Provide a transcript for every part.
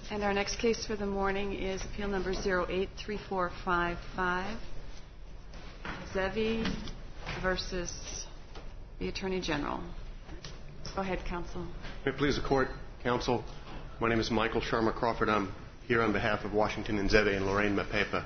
And our next case for the morning is appeal number 083455, Nzevi versus the Attorney General. Go ahead, counsel. May it please the court, counsel. My name is Michael Sharma Crawford. I'm here on behalf of Washington Nzevi and Lorraine Mapepa.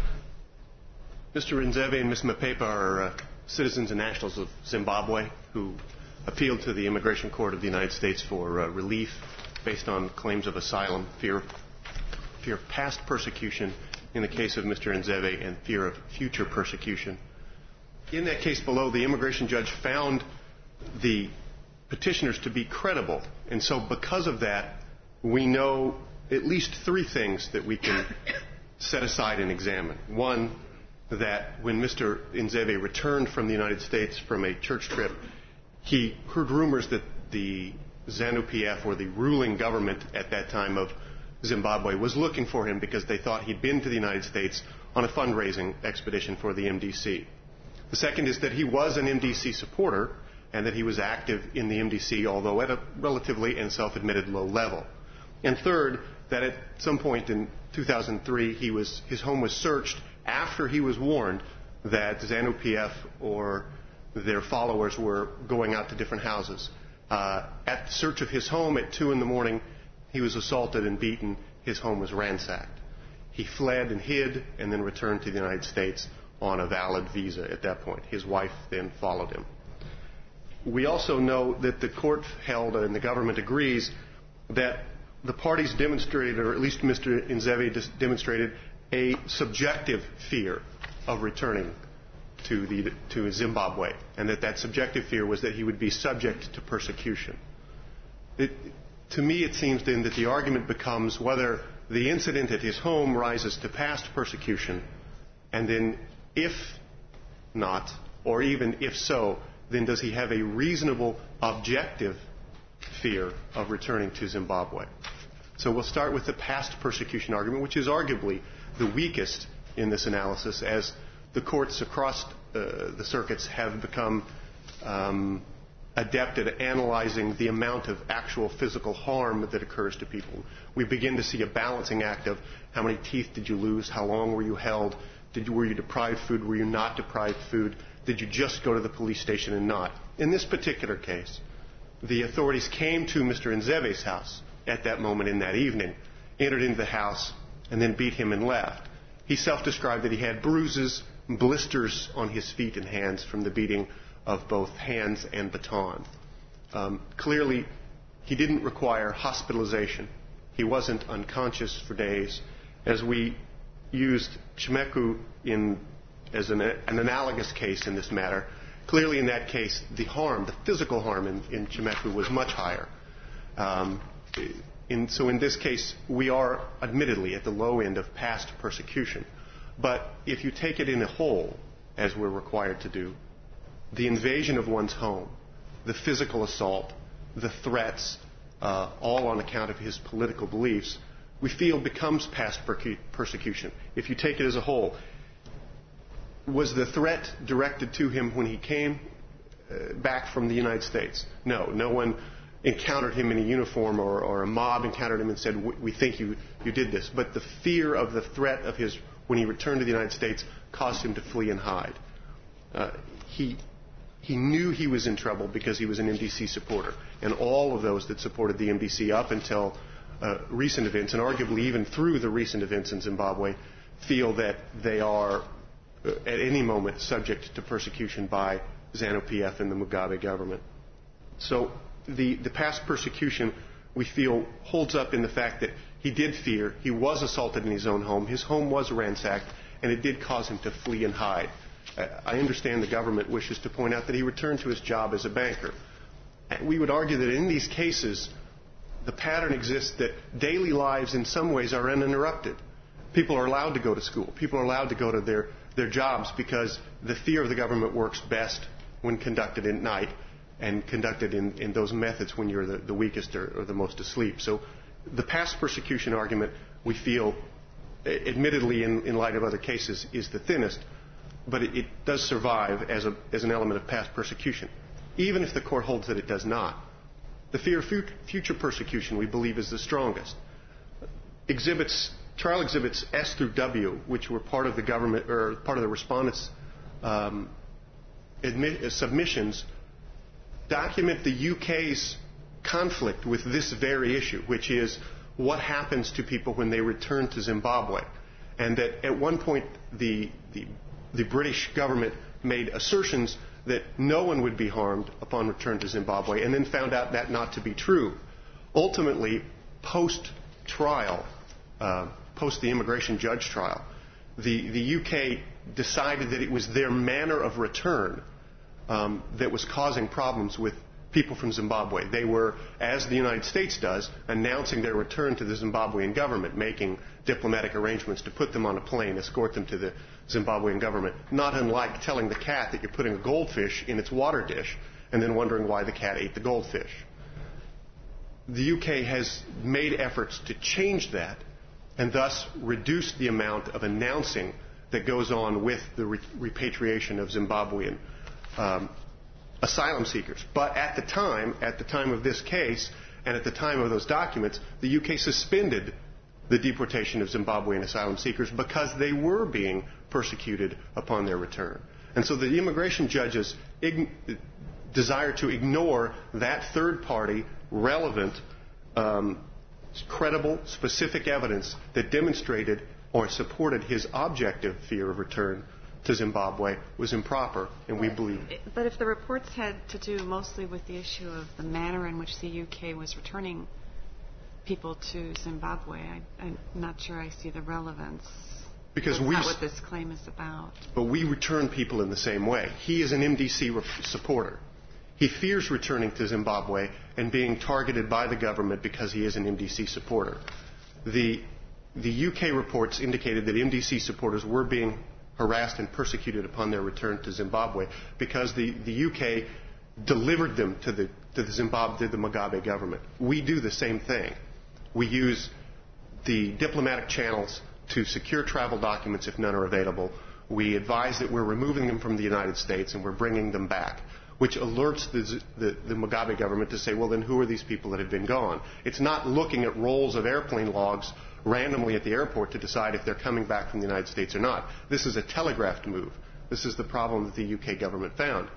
Mr. Nzevi and Ms. Mapepa are citizens and nationals of Zimbabwe who appealed to the Immigration Court of the United States for relief based on claims of asylum, fear of past persecution in the case of Mr. Nzevi, and fear of future persecution. In that case below, the immigration judge found the petitioners to be credible. And so because of that, we know at least three things that we can set aside and examine. One, that when Mr. Nzevi returned from the United States from a church trip, he heard rumors that the ZANU-PF, or the ruling government at that time of Zimbabwe, was looking for him because they thought he'd been to the United States on a fundraising expedition for the MDC. The second is that he was an MDC supporter and that he was active in the MDC, although at a relatively and self-admitted low level. And third, that at some point in 2003, his home was searched after he was warned that ZANU-PF or their followers were going out to different houses. At the search of his home at 2 a.m, he was assaulted and beaten. His home was ransacked. He fled and hid and then returned to the United States on a valid visa at that point. His wife then followed him. We also know that the court held, and the government agrees, that the parties demonstrated, or at least Mr. Nzevi demonstrated, a subjective fear of returning to Zimbabwe, and that subjective fear was that he would be subject to persecution. To me, it seems then that the argument becomes whether the incident at his home rises to past persecution, and then if not, or even if so, then does he have a reasonable, objective fear of returning to Zimbabwe? So we'll start with the past persecution argument, which is arguably the weakest in this analysis, as the courts across the circuits have become adept at analyzing the amount of actual physical harm that occurs to people. We begin to see a balancing act of how many teeth did you lose, how long were you held, were you deprived food, were you not deprived food, did you just go to the police station and not. In this particular case, the authorities came to Mr. Nzevi's house at that moment in that evening, entered into the house, and then beat him and left. He self-described that he had bruises, blisters on his feet and hands from the beating of both hands and baton. Clearly, he didn't require hospitalization. He wasn't unconscious for days. As we used Chimeku as an analogous case in this matter, clearly in that case, the physical harm in Chimeku was much higher. So in this case, we are admittedly at the low end of past persecution. But if you take it in a whole, as we're required to do, the invasion of one's home, the physical assault, the threats, all on account of his political beliefs, we feel becomes past persecution. If you take it as a whole, was the threat directed to him when he came back from the United States? No. No one encountered him in a uniform, or a mob encountered him and said, we think you did this. But the fear of the threat of his, when he returned to the United States, caused him to flee and hide. He knew he was in trouble because he was an MDC supporter. And all of those that supported the MDC up until recent events, and arguably even through the recent events in Zimbabwe, feel that they are at any moment subject to persecution by ZANU-PF and the Mugabe government. So the past persecution, we feel, holds up in the fact that he did fear, he was assaulted in his own home, his home was ransacked, and it did cause him to flee and hide. I understand the government wishes to point out that he returned to his job as a banker. We would argue that in these cases, the pattern exists that daily lives in some ways are uninterrupted. People are allowed to go to school. People are allowed to go to their jobs because the fear of the government works best when conducted at night and conducted in those methods when you're the weakest or the most asleep. So the past persecution argument, we feel, admittedly in light of other cases, is the thinnest, but it does survive as an element of past persecution, even if the court holds that it does not. The fear of future persecution, we believe, is the strongest. trial exhibits S through W, which were part of the government or part of the respondents' submissions, document the UK's conflict with this very issue, which is what happens to people when they return to Zimbabwe. And that at one point the British government made assertions that no one would be harmed upon return to Zimbabwe, and then found out that not to be true. Ultimately, post-trial, post the immigration judge trial, the UK decided that it was their manner of return that was causing problems with people from Zimbabwe. They were, as the United States does, announcing their return to the Zimbabwean government, making diplomatic arrangements to put them on a plane, escort them to the Zimbabwean government, not unlike telling the cat that you're putting a goldfish in its water dish and then wondering why the cat ate the goldfish. The UK has made efforts to change that and thus reduce the amount of announcing that goes on with the repatriation of Zimbabwean asylum seekers. But at the time of this case, and at the time of those documents, the UK suspended the deportation of Zimbabwean asylum seekers because they were being persecuted upon their return. And so the immigration judges desire to ignore that third-party, relevant, credible, specific evidence that demonstrated or supported his objective fear of return to Zimbabwe was improper, and we believe. But if the reports had to do mostly with the issue of the manner in which the UK was returning people to Zimbabwe, I'm not sure I see the relevance. Because that's not what this claim is about. But we return people in the same way. He is an MDC supporter. He fears returning to Zimbabwe and being targeted by the government because he is an MDC supporter. The UK reports indicated that MDC supporters were being harassed and persecuted upon their return to Zimbabwe because the UK delivered them to the Mugabe government. We do the same thing. We use the diplomatic channels to secure travel documents if none are available. We advise that we're removing them from the United States and we're bringing them back, which alerts the Mugabe government to say, well, then who are these people that have been gone? It's not looking at rolls of airplane logs randomly at the airport to decide if they're coming back from the United States or not. This is a telegraphed move. This is the problem that the UK government found.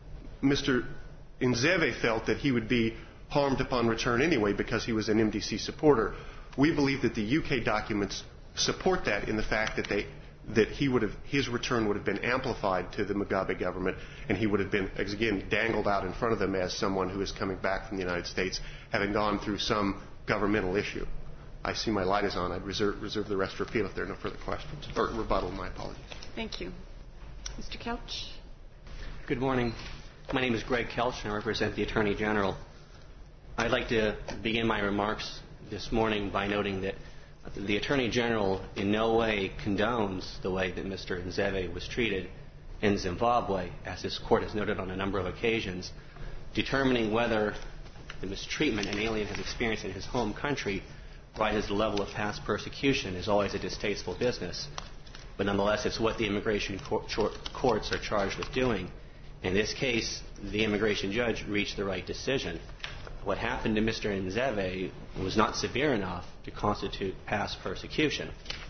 Mr. Nzeve felt that he would be harmed upon return anyway because he was an MDC supporter. We believe that the UK documents support that in the fact that his return would have been amplified to the Mugabe government, and he would have been, again, dangled out in front of them as someone who is coming back from the United States, having gone through some governmental issue. I see my light is on. I'd reserve the rest for appeal if there are no further questions. Or rebuttal, my apologies. Thank you. Mr. Kelch. Good morning. My name is Greg Kelch, and I represent the Attorney General. I'd like to begin my remarks this morning by noting that the Attorney General in no way condones the way that Mr. Nzeve was treated in Zimbabwe, as this Court has noted on a number of occasions. Determining whether the mistreatment an alien has experienced in his home country rises to the level of past persecution is always a distasteful business. But nonetheless, it's what the immigration courts are charged with doing. In this case, the immigration judge reached the right decision. What happened to Mr. Nzeve was not severe enough to constitute past persecution.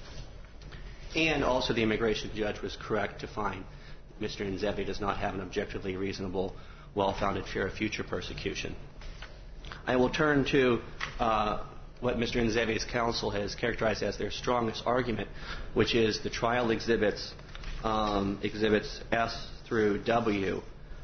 And also the immigration judge was correct to find Mr. Nzeve does not have an objectively reasonable, well-founded fear of future persecution. I will turn to what Mr. Nzeve's counsel has characterized as their strongest argument, which is the trial exhibits S through W.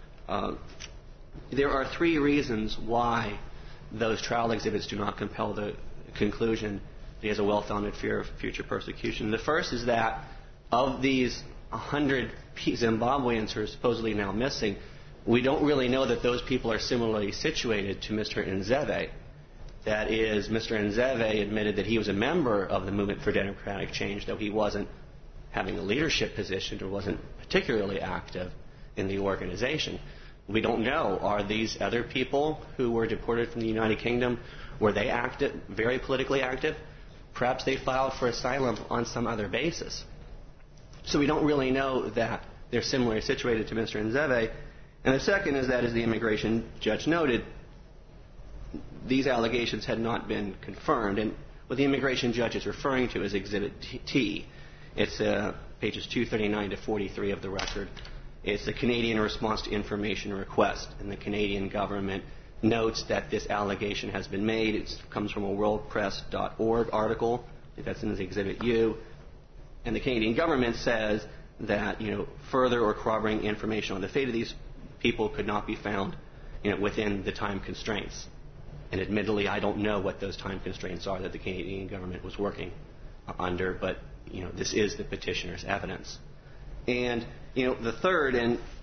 There are three reasons why those trial exhibits do not compel the conclusion that he has a well-founded fear of future persecution. The first is that of these 100 Zimbabweans who are supposedly now missing, we don't really know that those people are similarly situated to Mr. Nzeve. That is, Mr. Nzeve admitted that he was a member of the Movement for Democratic Change, though he wasn't having a leadership position or wasn't particularly active in the organization. We don't know. Are these other people who were deported from the United Kingdom, were they active, very politically active? Perhaps they filed for asylum on some other basis. So we don't really know that they're similarly situated to Mr. Nzeve. And the second is that, as the immigration judge noted, these allegations had not been confirmed. And what the immigration judge is referring to is Exhibit T. It's pages 239 to 43 of the record. It's the Canadian response to information request, and the Canadian government notes that this allegation has been made. It comes from a worldpress.org article. That's in the Exhibit U. And the Canadian government says that, further or corroborating information on the fate of these people could not be found, within the time constraints. And admittedly, I don't know what those time constraints are that the Canadian government was working under, but, this is the petitioner's evidence. And, the third,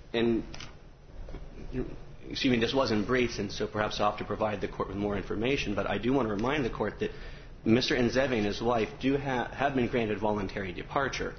this wasn't briefed, and so perhaps I'll have to provide the court with more information, but I do want to remind the court that Mr. Nzeve and his wife have been granted voluntary departure.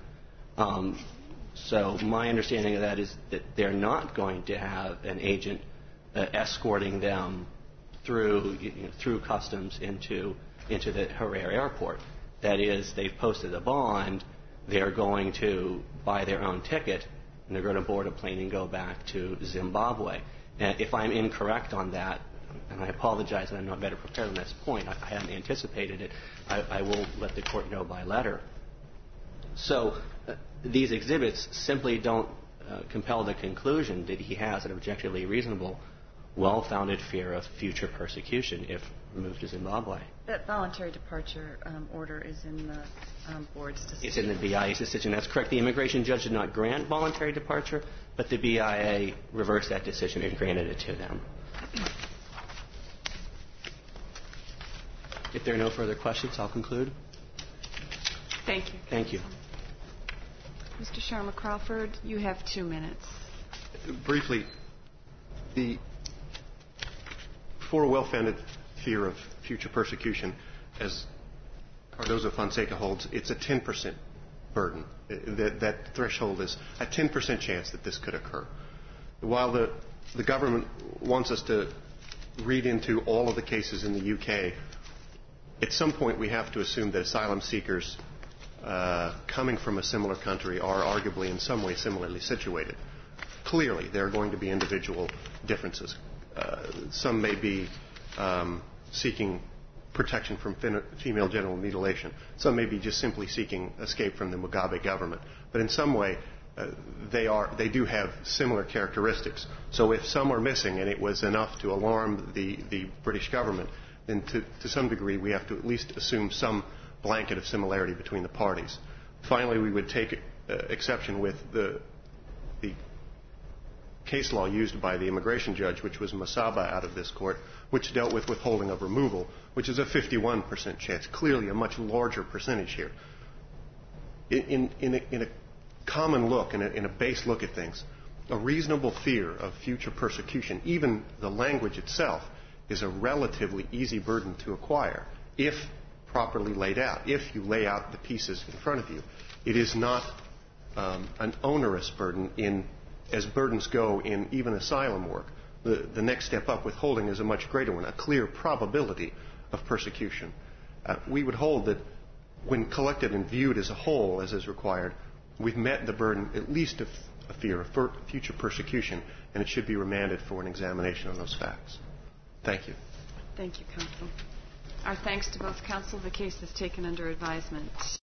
So my understanding of that is that they're not going to have an agent escorting them through customs into the Harare airport. That is, they've posted a bond. They're going to buy their own ticket, and they're going to board a plane and go back to Zimbabwe. And if I'm incorrect on that, and I apologize that I'm not better prepared on this point, I hadn't anticipated it, I will let the court know by letter. So these exhibits simply don't compel the conclusion that he has an objectively reasonable, well-founded fear of future persecution if removed to Zimbabwe. That voluntary departure order is in the board's decision. It's in the BIA's decision. That's correct. The immigration judge did not grant voluntary departure, but the BIA reversed that decision and granted it to them. If there are no further questions, I'll conclude. Thank you. Thank you. Mr. Sharma Crawford, you have 2 minutes. Briefly, for a well-founded fear of future persecution, as Cardozo Fonseca holds, it's a 10% burden. That threshold is a 10% chance that this could occur. While the government wants us to read into all of the cases in the UK, at some point we have to assume that asylum seekers coming from a similar country are arguably in some way similarly situated. Clearly, there are going to be individual differences. Some may be seeking protection from female genital mutilation. Some may be just simply seeking escape from the Mugabe government. But in some way, they do have similar characteristics. So if some are missing and it was enough to alarm the British government, then to some degree we have to at least assume some blanket of similarity between the parties. Finally, we would take exception with the case law used by the immigration judge, which was Masaba out of this court, which dealt with withholding of removal, which is a 51% chance, clearly a much larger percentage here. In a common look, in a base look at things, a reasonable fear of future persecution, even the language itself, is a relatively easy burden to acquire if properly laid out, if you lay out the pieces in front of you. It is not an onerous burden as burdens go in even asylum work. The next step up, withholding, is a much greater one, a clear probability of persecution. We would hold that when collected and viewed as a whole, as is required, we've met the burden at least of a fear of future persecution, and it should be remanded for an examination of those facts. Thank you. Thank you, counsel. Our thanks to both counsel. The case is taken under advisement.